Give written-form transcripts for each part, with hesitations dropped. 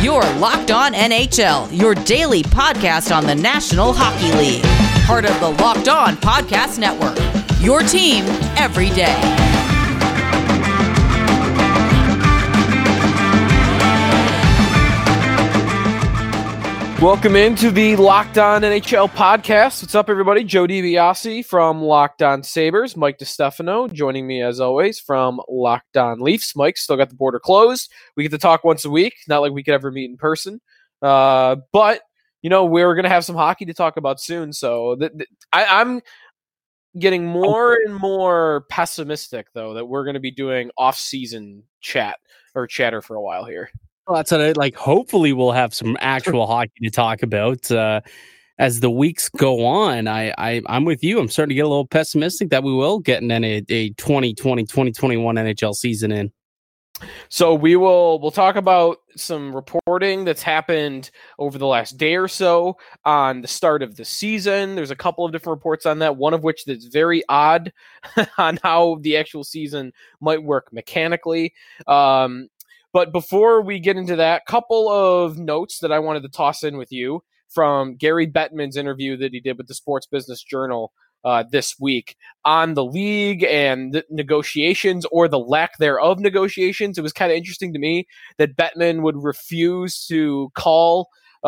You're Locked On NHL, your daily podcast on the National Hockey League. Part of the Locked On Podcast Network, your team every day. Welcome into the Locked On NHL podcast. What's up, everybody? Joe DiBiase from Locked On Sabres. Mike DiStefano joining me, as always, from Locked On Leafs. Mike, still got the border closed. We get to talk once a week. Not like we could ever meet in person. But, you know, we're going to have some hockey to talk about soon. So I'm getting more and more pessimistic, though, that we're going to be doing off-season chatter for a while here. Well, that's what I like. Hopefully, we'll have some actual hockey to talk about as the weeks go on. I'm with you. I'm starting to get a little pessimistic that we will get a 2020-2021 NHL season in. So we'll talk about some reporting that's happened over the last day or so on the start of the season. There's a couple of different reports on that, one of which that's very odd on how the actual season might work mechanically. But before we get into that, couple of notes that I wanted to toss in with you from Gary Bettman's interview that he did with the Sports Business Journal this week on the league and the negotiations, or the lack thereof negotiations. It was kind of interesting to me that Bettman would refuse to call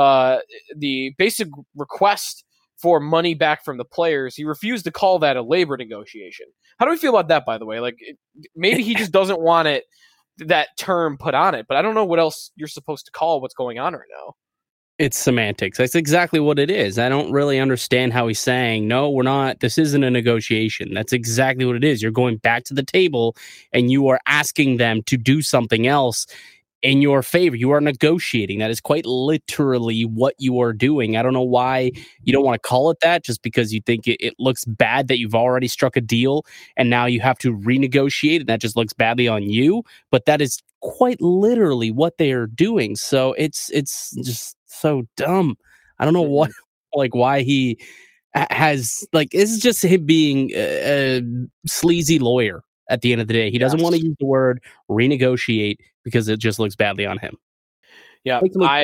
the basic request for money back from the players. He refused to call that a labor negotiation. How do we feel about that, by the way? Like, maybe he just doesn't want that term put on it, but I don't know what else you're supposed to call what's going on right now. It's semantics. That's exactly what it is. I don't really understand how he's saying, no, we're not, this isn't a negotiation. That's exactly what it is. You're going back to the table and you are asking them to do something else in your favor. You are negotiating. That is quite literally what you are doing. I don't know why you don't want to call it that, just because you think it looks bad that you've already struck a deal and now you have to renegotiate, and that just looks badly on you. But that is quite literally what they are doing. So it's just so dumb. I don't know why he has, like, this is just him being a sleazy lawyer. At the end of the day, he doesn't want to use the word renegotiate because it just looks badly on him. Yeah,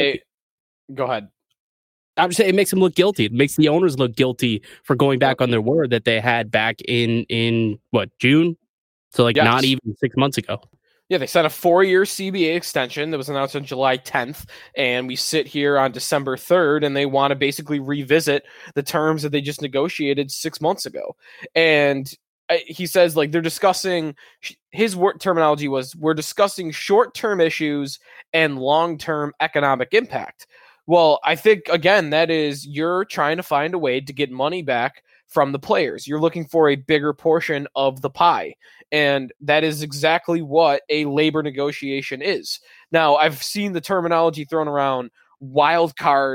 go ahead. I'm just saying it makes him look guilty. It makes the owners look guilty for going back on their word that they had back in June? So not even 6 months ago. Yeah, they signed a 4-year CBA extension that was announced on July 10th, and we sit here on December 3rd, and they want to basically revisit the terms that they just negotiated 6 months ago. And he says, like, they're discussing, his terminology was, we're discussing short-term issues and long-term economic impact. Well, I think, again, that is, you're trying to find a way to get money back from the players. You're looking for a bigger portion of the pie. And that is exactly what a labor negotiation is. Now, I've seen the terminology thrown around, wildcat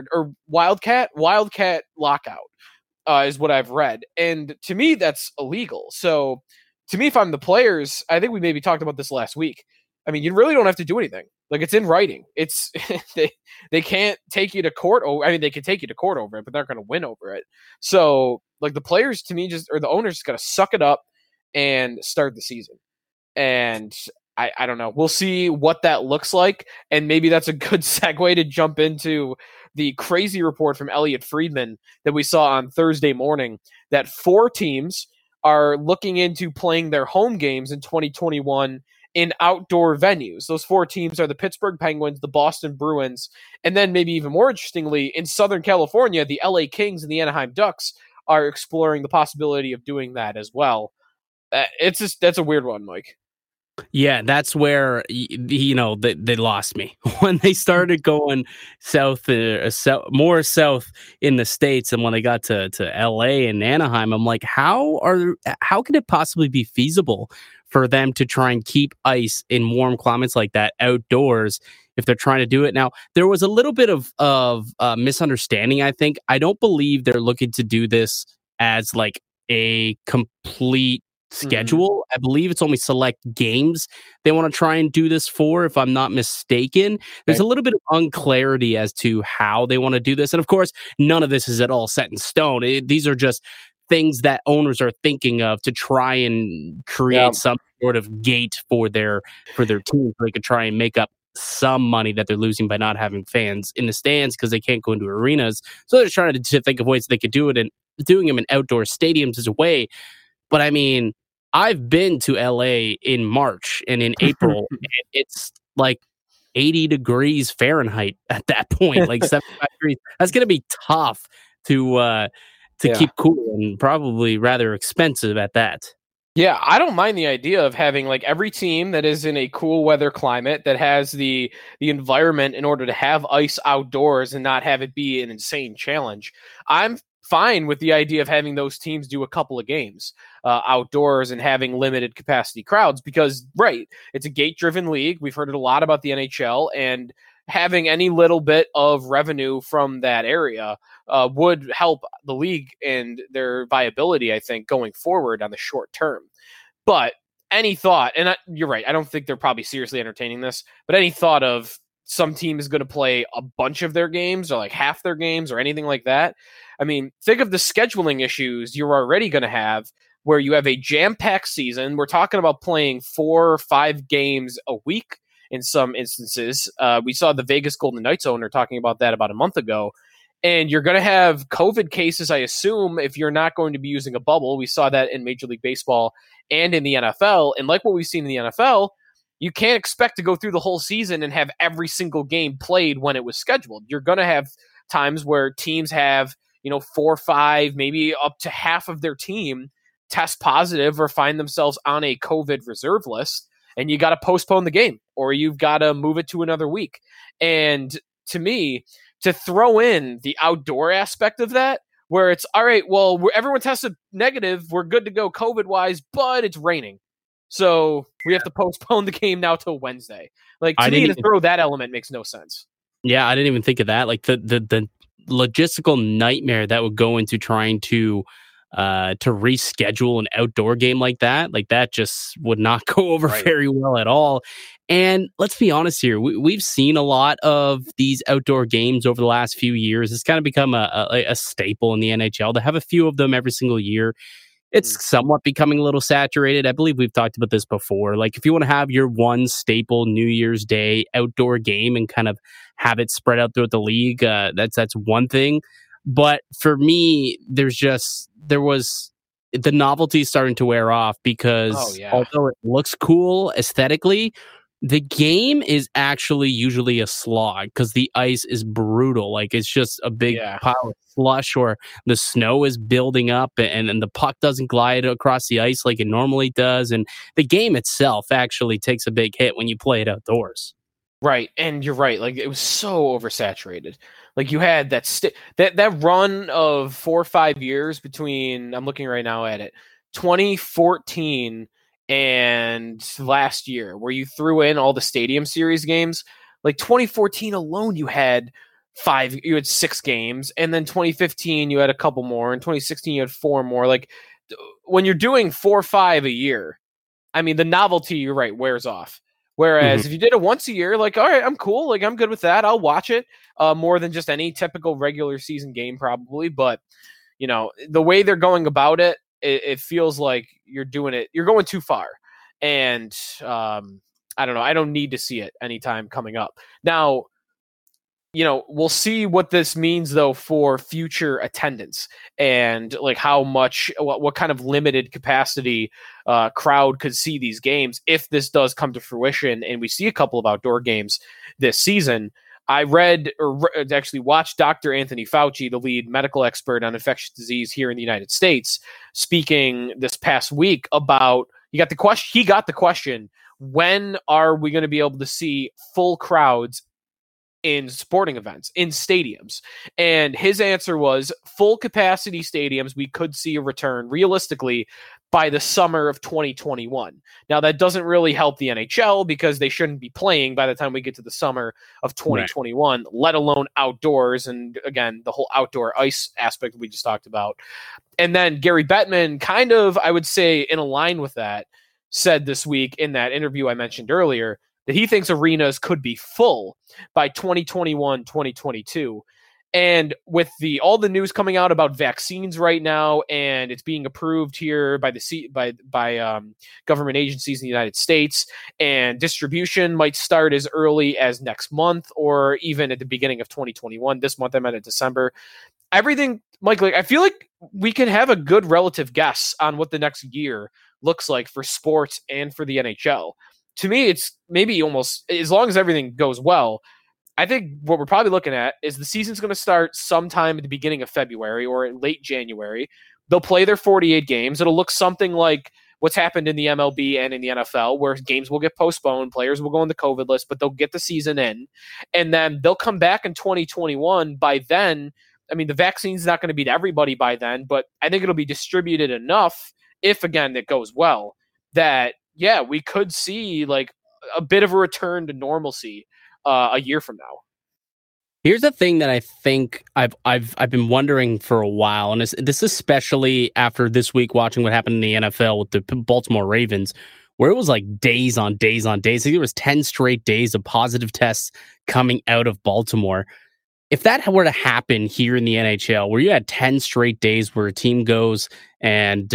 lockout. Is what I've read. And to me, that's illegal. So to me, if I'm the players, I think we maybe talked about this last week. I mean, you really don't have to do anything. Like, it's in writing. It's they can't take you to court. They can take you to court over it, but they're not going to win over it. So, like, the players, to me, or the owners, just got to suck it up and start the season. And I don't know. We'll see what that looks like. And maybe that's a good segue to jump into the crazy report from Elliot Friedman that we saw on Thursday morning, that 4 teams are looking into playing their home games in 2021 in outdoor venues. Those 4 teams are the Pittsburgh Penguins, the Boston Bruins, and then maybe even more interestingly, in Southern California, the LA Kings and the Anaheim Ducks are exploring the possibility of doing that as well. That's a weird one, Mike. Yeah, that's where they lost me when they started going more south in the States, and when they got to LA and Anaheim, I'm like, how could it possibly be feasible for them to try and keep ice in warm climates like that outdoors if they're trying to do it? Now, there was a little bit of misunderstanding, I think. I don't believe they're looking to do this as like a complete schedule. I believe it's only select games they want to try and do this for, if I'm not mistaken. There's a little bit of unclarity as to how they want to do this. And of course, none of this is at all set in stone. These are just things that owners are thinking of to try and create some sort of gate for their team so they could try and make up some money that they're losing by not having fans in the stands because they can't go into arenas. So they're trying to think of ways they could do it, and doing them in outdoor stadiums is a way. But I mean, I've been to LA in March and in April, and it's like 80 degrees Fahrenheit at that point, like 75 degrees. That's going to be tough to keep cool, and probably rather expensive at that. Yeah, I don't mind the idea of having like every team that is in a cool weather climate that has the environment in order to have ice outdoors and not have it be an insane challenge. I'm fine with the idea of having those teams do a couple of games outdoors and having limited capacity crowds because, right, it's a gate-driven league. We've heard it a lot about the NHL, and having any little bit of revenue from that area would help the league and their viability, I think, going forward on the short term. But any thought, and you're right, I don't think they're probably seriously entertaining this, but any thought of some team is going to play a bunch of their games or like half their games or anything like that. I mean, think of the scheduling issues you're already going to have where you have a jam-packed season. We're talking about playing 4 or 5 games a week in some instances. We saw the Vegas Golden Knights owner talking about that about a month ago. And you're going to have COVID cases, I assume, if you're not going to be using a bubble. We saw that in Major League Baseball and in the NFL. And like what we've seen in the NFL, you can't expect to go through the whole season and have every single game played when it was scheduled. You're going to have times where teams have, 4 or 5, maybe up to half of their team test positive or find themselves on a COVID reserve list, and you got to postpone the game or you've got to move it to another week. And to me, to throw in the outdoor aspect of that, where it's, all right, well, everyone tested negative, we're good to go COVID-wise, but it's raining. So we have to postpone the game now till Wednesday. Like, to me, to throw that element makes no sense. Yeah, I didn't even think of that. Like, the logistical nightmare that would go into trying to reschedule an outdoor game like that just would not go over very well at all. And let's be honest here, we've seen a lot of these outdoor games over the last few years. It's kind of become a staple in the NHL to have a few of them every single year. It's somewhat becoming a little saturated. I believe we've talked about this before. Like, if you want to have your one staple New Year's Day outdoor game and kind of have it spread out throughout the league, that's one thing. But for me, there was the novelty starting to wear off because although it looks cool aesthetically, the game is actually usually a slog because the ice is brutal. Like, it's just a big pile of slush, or the snow is building up and the puck doesn't glide across the ice like it normally does. And the game itself actually takes a big hit when you play it outdoors. Right, and you're right. Like, it was so oversaturated. Like, you had that run of 4 or 5 years between, I'm looking right now at it, 2014 and last year, where you threw in all the Stadium Series games. Like, 2014 alone, you had 6 games, and then 2015 you had a couple more, and 2016 you had 4 more. Like, when you're doing 4 or 5 a year, I mean, the novelty, you're right, wears off. Whereas if you did it once a year, like, all right, I'm cool. Like, I'm good with that. I'll watch it more than just any typical regular season game probably. But, the way they're going about it, it feels like you're going too far. And I don't know. I don't need to see it anytime coming up. Now, we'll see what this means, though, for future attendance and like how much, what kind of limited capacity crowd could see these games if this does come to fruition and we see a couple of outdoor games this season. I read or actually watched Dr. Anthony Fauci, the lead medical expert on infectious disease here in the United States, speaking this past week about, he got the question, when are we going to be able to see full crowds in sporting events, in stadiums? And his answer was full capacity stadiums, we could see a return realistically by the summer of 2021. Now, that doesn't really help the NHL because they shouldn't be playing by the time we get to the summer of 2021, let alone outdoors. And again, the whole outdoor ice aspect we just talked about. And then Gary Bettman, kind of, I would say, in line with that, said this week in that interview I mentioned earlier that he thinks arenas could be full by 2021, 2022. And with all the news coming out about vaccines right now, and it's being approved here by government agencies in the United States, and distribution might start as early as next month or even at the beginning of 2021. This month, I meant in December. Everything, Mike, like I feel like we can have a good relative guess on what the next year looks like for sports and for the NHL. To me, it's maybe almost, as long as everything goes well, I think what we're probably looking at is the season's going to start sometime at the beginning of February or in late January. They'll play their 48 games. It'll look something like what's happened in the MLB and in the NFL, where games will get postponed, players will go on the COVID list, but they'll get the season in. And then they'll come back in 2021. By then, I mean, the vaccine's not going to be to everybody by then, but I think it'll be distributed enough, if, again, it goes well, that, yeah, we could see like a bit of a return to normalcy a year from now. Here's the thing that I think I've been wondering for a while, and this especially after this week watching what happened in the NFL with the Baltimore Ravens, where it was like days on days on days. I think it was 10 straight days of positive tests coming out of Baltimore. If that were to happen here in the NHL, where you had 10 straight days where a team goes and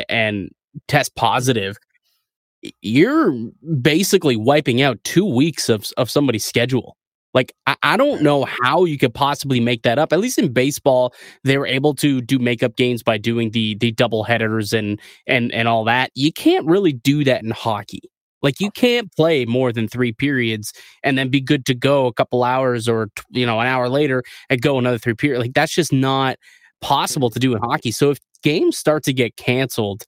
test positive, you're basically wiping out 2 weeks of somebody's schedule. Like, I don't know how you could possibly make that up. At least in baseball, they were able to do makeup games by doing the double headers and all that. You can't really do that in hockey. Like, you can't play more than 3 periods and then be good to go a couple hours or an hour later and go another 3 periods. Like, that's just not possible to do in hockey. So if games start to get canceled,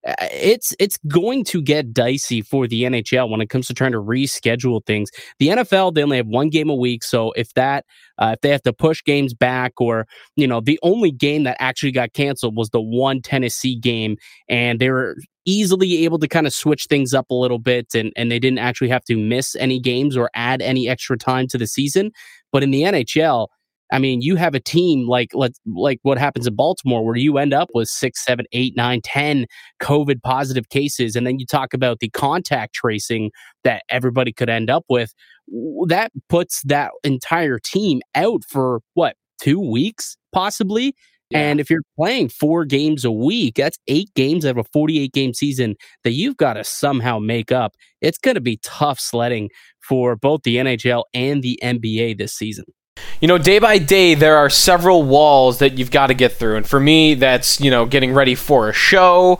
it's going to get dicey for the NHL when it comes to trying to reschedule things. The NFL, they only have 1 game a week, so if they have to push games back, or the only game that actually got canceled was the one Tennessee game, and they were easily able to kind of switch things up a little bit, and they didn't actually have to miss any games or add any extra time to the season. But in the NHL, I mean, you have a team like what happens in Baltimore, where you end up with 6, 7, 8, 9, 10 COVID positive cases. And then you talk about the contact tracing that everybody could end up with. That puts that entire team out for 2 weeks, possibly. Yeah. And if you're playing 4 games a week, that's 8 games out of a 48 game season that you've got to somehow make up. It's going to be tough sledding for both the NHL and the NBA this season. Day by day, there are several walls that you've got to get through. And for me, that's, getting ready for a show,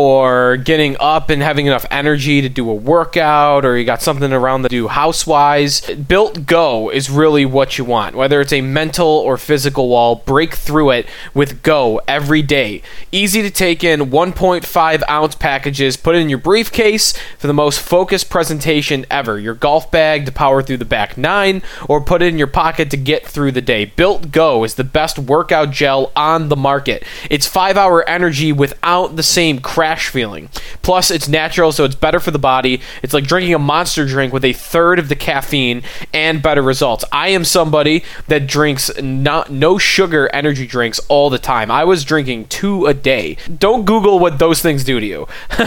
or getting up and having enough energy to do a workout, or you got something around to do house-wise. Built Go is really what you want. Whether it's a mental or physical wall, break through it with Go every day. Easy to take in 1.5 ounce packages. Put it in your briefcase for the most focused presentation ever. Your golf bag to power through the back 9, or put it in your pocket to get through the day. Built Go is the best workout gel on the market. It's 5-hour energy without the same crash feeling. Plus, it's natural, so it's better for the body. It's like drinking a Monster drink with 1/3 of the caffeine and better results. I am somebody that drinks no sugar energy drinks all the time. I was drinking 2 a day. Don't Google what those things do to you.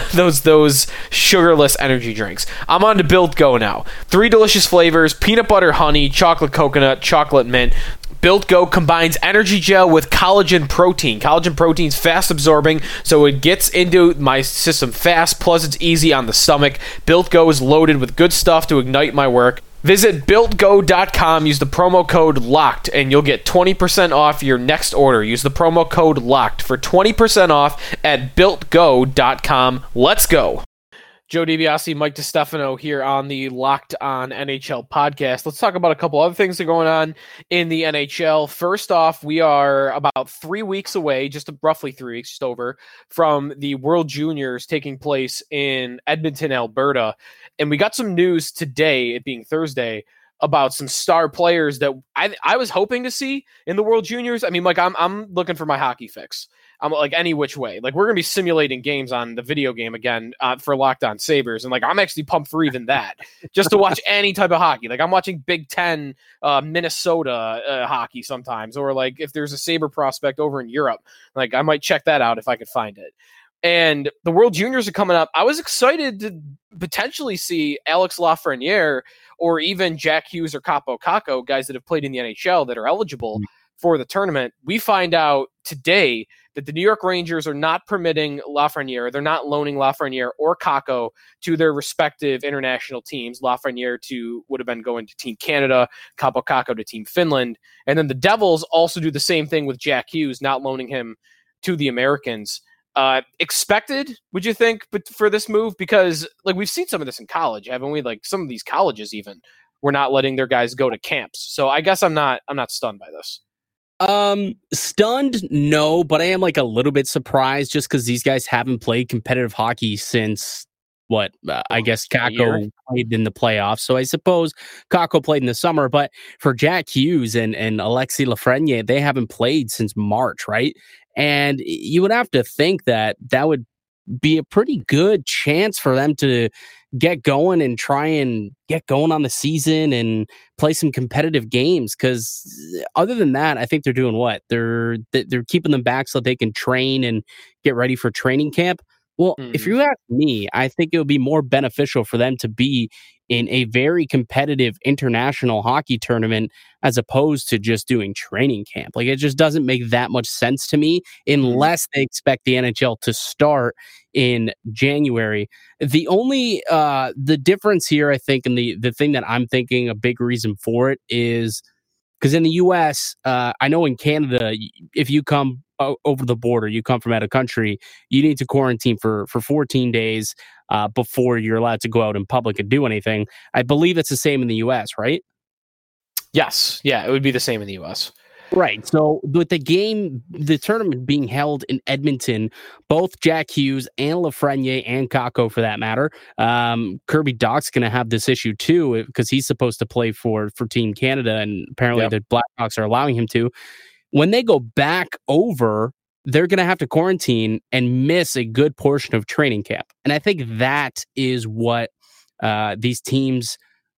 those sugarless energy drinks. I'm on to Built Go now. 3 delicious flavors: peanut butter honey, chocolate coconut, chocolate mint. Built Go combines energy gel with collagen protein. Collagen protein's fast absorbing, so it gets into my system fast, plus it's easy on the stomach. Built Go is loaded with good stuff to ignite my work. Visit BuiltGo.com, use the promo code LOCKED, and you'll get 20% off your next order. Use the promo code LOCKED for 20% off at BuiltGo.com. Let's go. Joe DiBiase, Mike DiStefano here on the Locked On NHL podcast. Let's talk about a couple other things that are going on in the NHL. First off, we are about 3 weeks away, just roughly 3 weeks, just over, from the World Juniors taking place in Edmonton, Alberta. And we got some news today, it being Thursday, about some star players that I was hoping to see in the World Juniors. I mean, like, I'm looking for my hockey fix. I'm like any which way. Like, we're going to be simulating games on the video game again for Locked On Sabres. And like, I'm actually pumped for even that, just to watch any type of hockey. Like, I'm watching Big Ten, Minnesota hockey sometimes, or like if there's a Sabre prospect over in Europe, like I might check that out if I could find it. And the World Juniors are coming up. I was excited to potentially see Alex Lafreniere or even Jack Hughes or Capo Caco, guys that have played in the NHL that are eligible. for the tournament. We find out today that the New York Rangers are not permitting Lafreniere. They're not loaning Lafreniere or Kakko to their respective international teams. Lafreniere would have been going to Team Canada, Kaapo Kakko to Team Finland. And then the Devils also do the same thing with Jack Hughes, not loaning him to the Americans. Expected, would you think, but for this move? Because like we've seen some of this in college, haven't we? Like some of these colleges even were not letting their guys go to camps. So I guess I'm not stunned by this. Stunned, no, but I am like a little bit surprised just because these guys haven't played competitive hockey since I guess Kakko played in the playoffs. So I suppose Kakko played in the summer, but for Jack Hughes and Alexis Lafreniere, they haven't played since March, right? And you would have to think that would be a pretty good chance for them to get going and try and get going on the season and play some competitive games. Because other than that, I think they're doing what? They're keeping them back so they can train and get ready for training camp. Well, if you ask me, I think it would be more beneficial for them to be in a very competitive international hockey tournament as opposed to just doing training camp. Like, it just doesn't make that much sense to me unless they expect the NHL to start in January. The only the difference here, I think, and the thing that I'm thinking a big reason for it is because in the U.S., I know in Canada, if you come over the border, you come from out of country, you need to quarantine for 14 days before you're allowed to go out in public and do anything. I believe it's the same in the U.S., right? Yes. Yeah, it would be the same in the U.S. Right. So with the tournament being held in Edmonton, both Jack Hughes and Lafreniere and Kakko, for that matter, Kirby Dach's going to have this issue too because he's supposed to play for Team Canada, and apparently the Blackhawks are allowing him to. When they go back over, they're going to have to quarantine and miss a good portion of training camp. And I think that is what these teams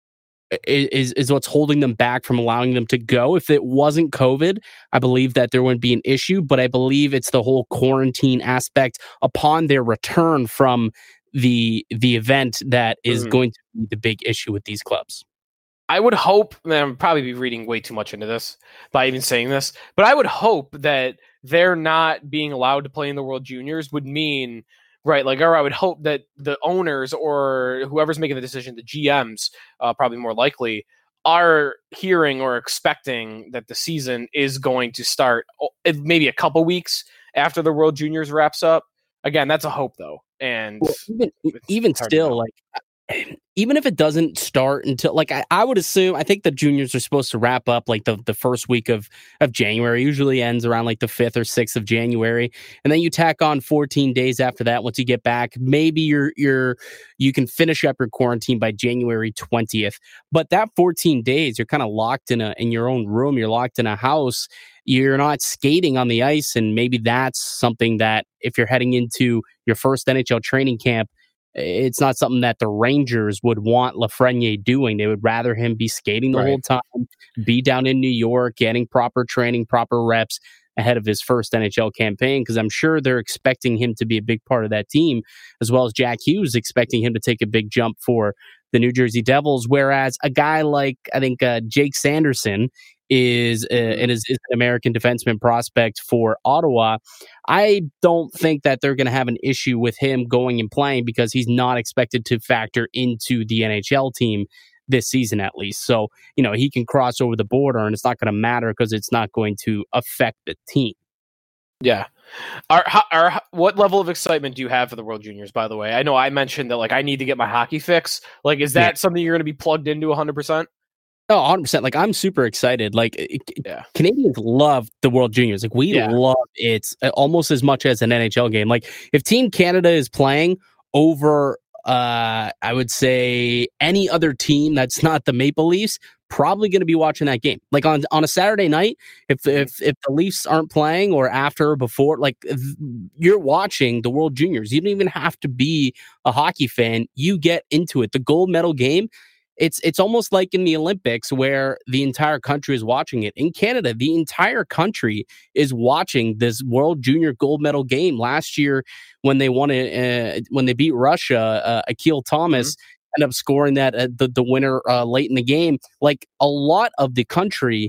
is what's holding them back from allowing them to go. If it wasn't COVID, I believe that there wouldn't be an issue, but I believe it's the whole quarantine aspect upon their return from the event that is going to be the big issue with these clubs. I would hope, and I'm probably be reading way too much into this by even saying this, but I would hope that they're not being allowed to play in the World Juniors would mean, right, like, or I would hope that the owners or whoever's making the decision, the GMs, probably more likely, are hearing or expecting that the season is going to start maybe a couple weeks after the World Juniors wraps up. Again, that's a hope, though. And even still, like, even if it doesn't start until, like, I would assume, I think the juniors are supposed to wrap up like the first week of January. Usually ends around like the 5th or 6th of January, and then you tack on 14 days after that. Once you get back, maybe you can finish up your quarantine by January 20th. But that 14 days, you're kind of locked in your own room. You're locked in a house. You're not skating on the ice, and maybe that's something that if you're heading into your first NHL training camp, it's not something that the Rangers would want Lafreniere doing. They would rather him be skating the whole time, be down in New York, getting proper training, proper reps ahead of his first NHL campaign, because I'm sure they're expecting him to be a big part of that team, as well as Jack Hughes expecting him to take a big jump for the New Jersey Devils, whereas a guy like, I think, Jake Sanderson is an American defenseman prospect for Ottawa. I don't think that they're going to have an issue with him going and playing because he's not expected to factor into the NHL team this season, at least. So, he can cross over the border and it's not going to matter because it's not going to affect the team. Yeah. What level of excitement do you have for the World Juniors, by the way? I know I mentioned that, like, I need to get my hockey fix. Like, is that something you're going to be plugged into 100%? Oh, 100%. Like, I'm super excited. Like, Canadians love the World Juniors. Like, we love it almost as much as an NHL game. Like, if Team Canada is playing over, I would say, any other team that's not the Maple Leafs, probably going to be watching that game. Like, on a Saturday night, if the Leafs aren't playing or after or before, like, you're watching the World Juniors. You don't even have to be a hockey fan. You get into it. The gold medal game, it's almost like in the Olympics where the entire country is watching it. In Canada, the entire country is watching this World Junior gold medal game. Last year, when they won it, when they beat Russia, Akil Thomas ended up scoring that the winner late in the game. Like, a lot of the country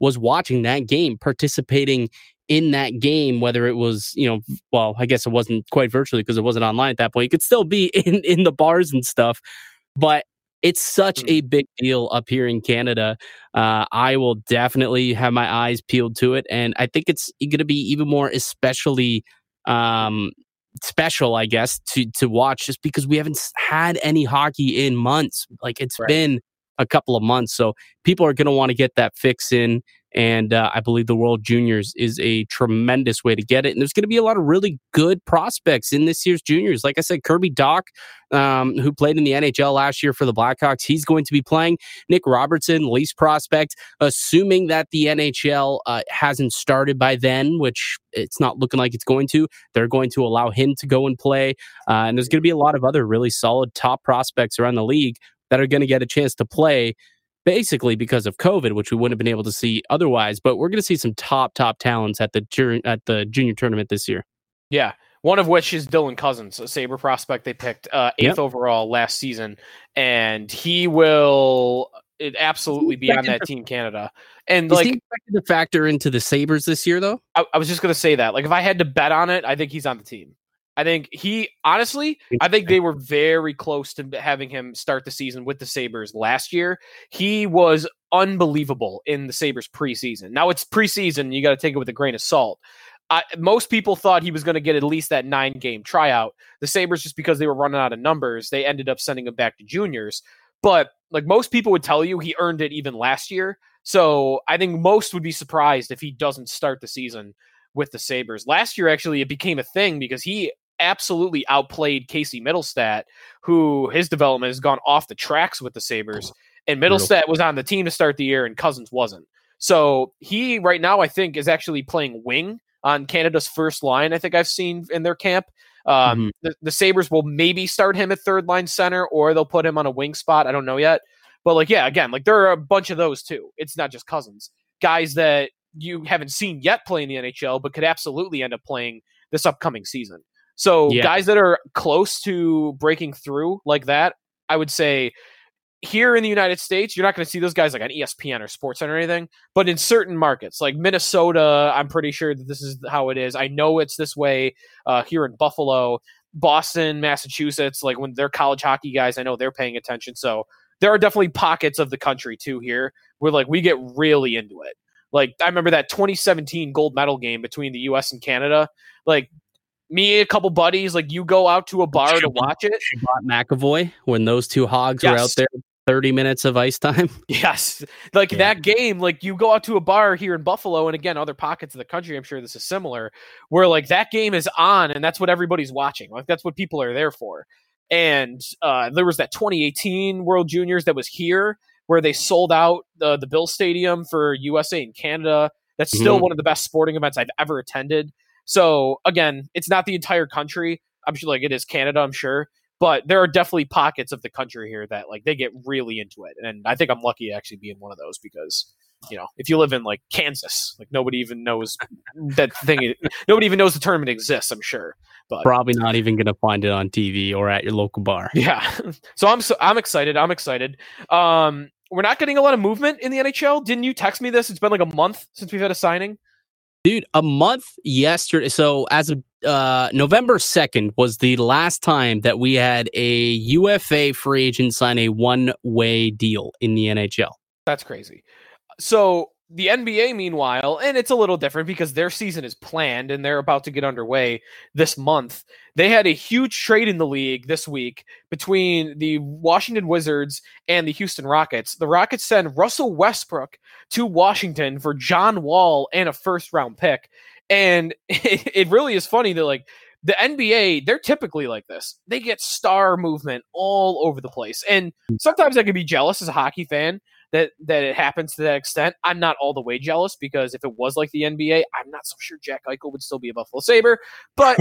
was watching that game, participating in that game, whether it was, well, I guess it wasn't quite virtually because it wasn't online at that point. You could still be in the bars and stuff, but it's such a big deal up here in Canada. I will definitely have my eyes peeled to it, and I think it's going to be even more especially special, I guess, to watch, just because we haven't had any hockey in months. Like, it's been a couple of months, so people are going to want to get that fix in. And I believe the World Juniors is a tremendous way to get it. And there's going to be a lot of really good prospects in this year's juniors. Like I said, Kirby Dach, who played in the NHL last year for the Blackhawks, he's going to be playing. Nick Robertson, lease prospect, assuming that the NHL hasn't started by then, which it's not looking like it's going to. They're going to allow him to go and play. And there's going to be a lot of other really solid top prospects around the league that are going to get a chance to play, basically because of COVID, which we wouldn't have been able to see otherwise. But we're going to see some top talents at the junior tournament this year. Yeah, one of which is Dylan Cousins, a Sabre prospect they picked 8th overall last season, and he will absolutely be on that Team Canada. And is he expected to factor into the Sabres this year, though? I was just going to say that. Like, if I had to bet on it, I think he's on the team. I think they were very close to having him start the season with the Sabres last year. He was unbelievable in the Sabres preseason. Now, it's preseason. You got to take it with a grain of salt. Most people thought he was going to get at least that 9-game tryout. The Sabres, just because they were running out of numbers, they ended up sending him back to juniors. But like most people would tell you, he earned it even last year. So I think most would be surprised if he doesn't start the season with the Sabres. Last year, actually, it became a thing because he absolutely outplayed Casey Middlestat, who his development has gone off the tracks with the Sabres. And Middlestat was on the team to start the year, and Cousins wasn't. So he, right now, I think, is actually playing wing on Canada's first line, I think I've seen in their camp. The Sabres will maybe start him at third line center, or they'll put him on a wing spot. I don't know yet. But, again, there are a bunch of those, too. It's not just Cousins. Guys that you haven't seen yet play in the NHL, but could absolutely end up playing this upcoming season. So guys that are close to breaking through like that, I would say here in the United States, you're not going to see those guys like on ESPN or SportsCenter or anything, but in certain markets like Minnesota, I'm pretty sure that this is how it is. I know it's this way here in Buffalo, Boston, Massachusetts, like when they're college hockey guys, I know they're paying attention. So there are definitely pockets of the country too here where like we get really into it. Like I remember that 2017 gold medal game between the US and Canada, like me and a couple buddies, like you go out to a bar to watch it. Shabbat McAvoy, when those two hogs were out there, 30 minutes of ice time. Yes. That game, like you go out to a bar here in Buffalo, and again, other pockets of the country, I'm sure this is similar, where like that game is on and that's what everybody's watching. Like that's what people are there for. And there was that 2018 World Juniors that was here where they sold out the Bill Stadium for USA and Canada. That's still one of the best sporting events I've ever attended. So again, it's not the entire country. I'm sure like it is Canada, I'm sure, but there are definitely pockets of the country here that like they get really into it. And I think I'm lucky to actually be in one of those because, if you live in like Kansas, like nobody even knows that thing. Nobody even knows the tournament exists, I'm sure, but probably not even going to find it on TV or at your local bar. Yeah. So I'm excited. We're not getting a lot of movement in the NHL. Didn't you text me this? It's been like a month since we've had a signing. Dude, a month yesterday. So as of November 2nd was the last time that we had a UFA free agent sign a one-way deal in the NHL. That's crazy. So the NBA, meanwhile, and it's a little different because their season is planned and they're about to get underway this month. They had a huge trade in the league this week between the Washington Wizards and the Houston Rockets. The Rockets send Russell Westbrook to Washington for John Wall and a first-round pick. And it really is funny that, like, the NBA, they're typically like this. They get star movement all over the place. And sometimes I can be jealous as a hockey fan that it happens to that extent. I'm not all the way jealous because if it was like the NBA, I'm not so sure Jack Eichel would still be a Buffalo Sabre. But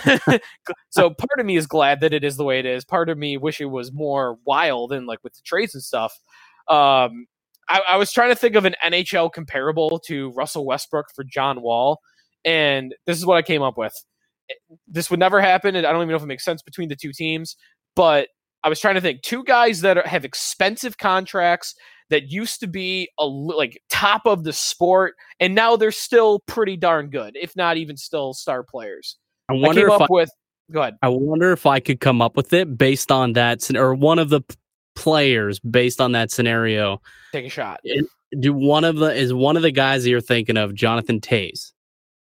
so part of me is glad that it is the way it is. Part of me wish it was more wild and like with the trades and stuff. I was trying to think of an NHL comparable to Russell Westbrook for John Wall. And this is what I came up with. This would never happen. And I don't even know if it makes sense between the two teams, but I was trying to think. Two guys that have expensive contracts that used to be like top of the sport, and now they're still pretty darn good, if not even still star players. I wonder Go ahead. I wonder if I could come up with it based on that, or one of the players based on that scenario. Take a shot. Is one of the guys that you're thinking of Jonathan Toews?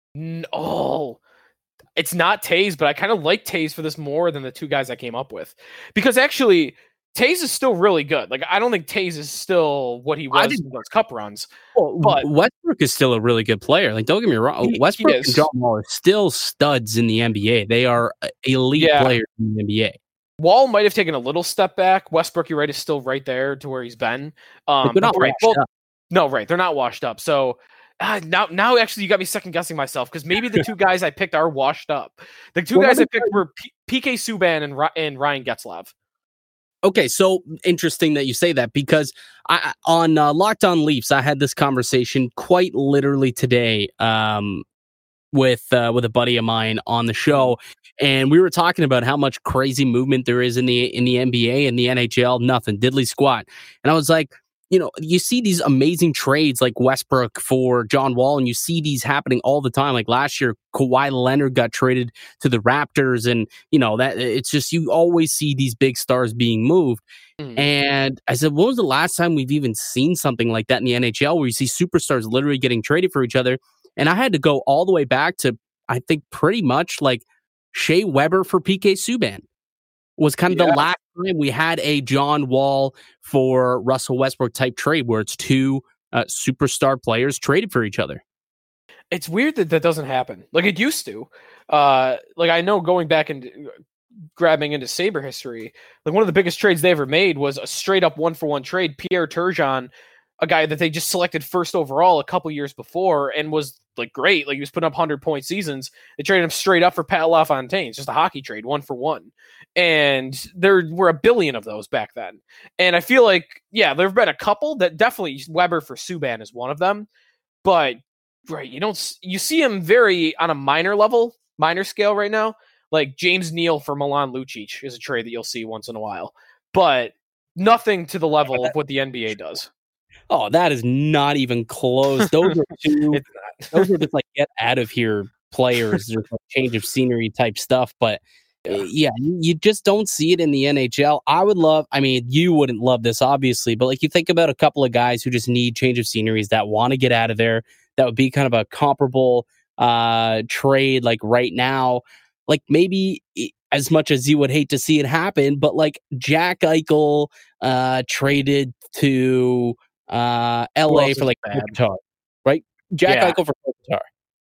No, it's not Toews, but I kind of like Toews for this more than the two guys I came up with, because actually Toews is still really good. Like, I don't think Toews is still what he was in those cup runs. But Westbrook is still a really good player. Like, don't get me wrong, Westbrook and John Wall are still studs in the NBA. They are elite players in the NBA. Wall might have taken a little step back. Westbrook, you're right, is still right there to where he's been. They're not washed up. No, right, they're not washed up. So now, actually, you got me second guessing myself, because maybe the two guys I picked are washed up. The two guys I picked were PK Subban and Ryan Getzlaf. Okay, so interesting that you say that, because on Locked On Leafs, I had this conversation quite literally today with a buddy of mine on the show, and we were talking about how much crazy movement there is in the NBA and the NHL. Nothing, diddly squat. And I was like, you see these amazing trades like Westbrook for John Wall, and you see these happening all the time. Like last year, Kawhi Leonard got traded to the Raptors, and that it's just, you always see these big stars being moved. And I said, when was the last time we've even seen something like that in the NHL, where you see superstars literally getting traded for each other? And I had to go all the way back to, I think, pretty much like Shea Weber for PK Subban was kind of the last time we had a John Wall for Russell Westbrook type trade, where it's two superstar players traded for each other. It's weird that doesn't happen. Like it used to. Like I know, going back and grabbing into Sabre history, like one of the biggest trades they ever made was a straight up 1-for-1 trade. Pierre Turgeon, a guy that they just selected first overall a couple years before and was like great. Like he was putting up 100-point seasons. They traded him straight up for Pat LaFontaine. It's just a hockey trade, 1-for-1. And there were a billion of those back then. And I feel like, there have been a couple that definitely, Weber for Subban is one of them. But right, you see him very on a minor scale right now. Like James Neal for Milan Lucic is a trade that you'll see once in a while, but nothing to the level of what the NBA does. Oh, that is not even close. Those are two. Those are just like get out of here players. There's like change of scenery type stuff, but you just don't see it in the NHL. You wouldn't love this, obviously, but like you think about a couple of guys who just need change of sceneries that want to get out of there. That would be kind of a comparable trade, like right now. Like maybe as much as you would hate to see it happen, but like Jack Eichel traded to LA for like Kopitar, right? Jack Eichel for Kopitar.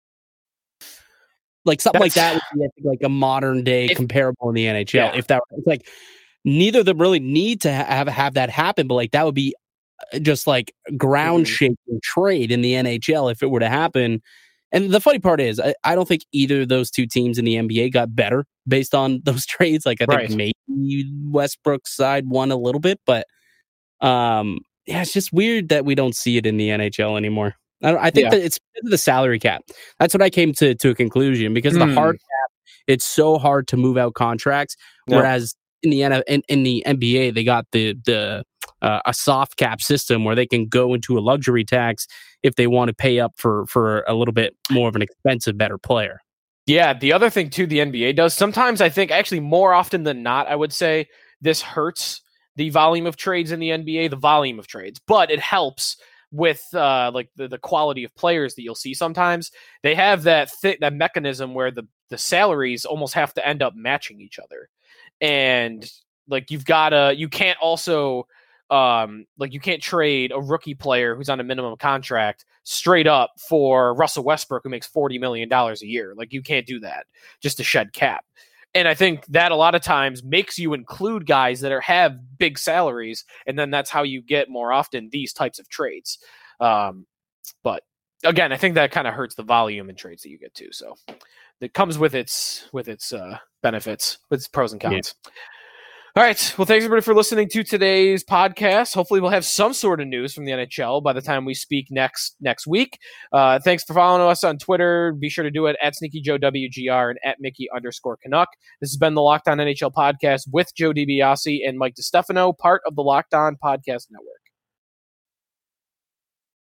Like something like that would be, I think, like a modern day comparable in the NHL. If that, it's like neither of them really need to have that happen, but like that would be just like ground shaking trade in the NHL if it were to happen. And the funny part is, I don't think either of those two teams in the NBA got better based on those trades. Like I think maybe Westbrook's side won a little bit, but it's just weird that we don't see it in the NHL anymore. I think that it's because of the salary cap. That's what I came to a conclusion, because of the hard cap. It's so hard to move out contracts, whereas in the NBA they got the a soft cap system where they can go into a luxury tax if they want to pay up for a little bit more of an expensive, better player. Yeah, the other thing too the NBA does, sometimes I think actually more often than not, I would say this hurts the volume of trades in the NBA, but it helps with like the quality of players that you'll see. Sometimes they have that mechanism where the salaries almost have to end up matching each other. And like you can't also you can't trade a rookie player who's on a minimum contract straight up for Russell Westbrook, who makes $40 million a year. Like you can't do that just to shed cap. And I think that a lot of times makes you include guys that have big salaries, and then that's how you get more often these types of trades. But again, I think that kind of hurts the volume in trades that you get too. So it comes with its benefits, with its pros and cons. All right. Well, thanks everybody for listening to today's podcast. Hopefully we'll have some sort of news from the NHL by the time we speak next week. Thanks for following us on Twitter. Be sure to do it at SneakyJoeWGR and at Mickey_Canuck. This has been the Locked On NHL podcast with Joe DiBiase and Mike DiStefano, part of the Locked On Podcast Network.